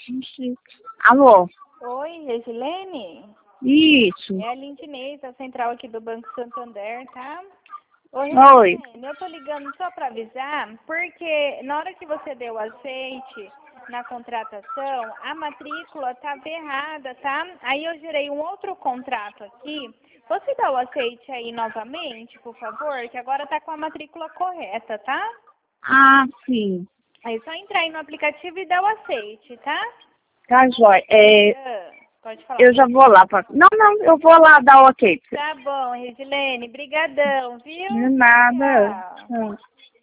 Alô? Oi, Resilene? Isso. É a Lindinês, a central aqui do Banco Santander, tá? Oi, Oi. Resilene, eu tô ligando só para avisar, porque na hora que você deu o aceite na contratação, a matrícula estava errada, tá? Aí eu gerei um outro contrato aqui. Você dá o aceite aí novamente, por favor, que agora tá com a matrícula correta, tá? Ah, sim. É só entrar aí no aplicativo e dar o aceite, tá? Tá, jóia. Pode falar. Eu já vou lá. Não, eu vou lá dar o ok. Tá bom, Resilene. Brigadão, viu? De nada. Tchau. Tchau.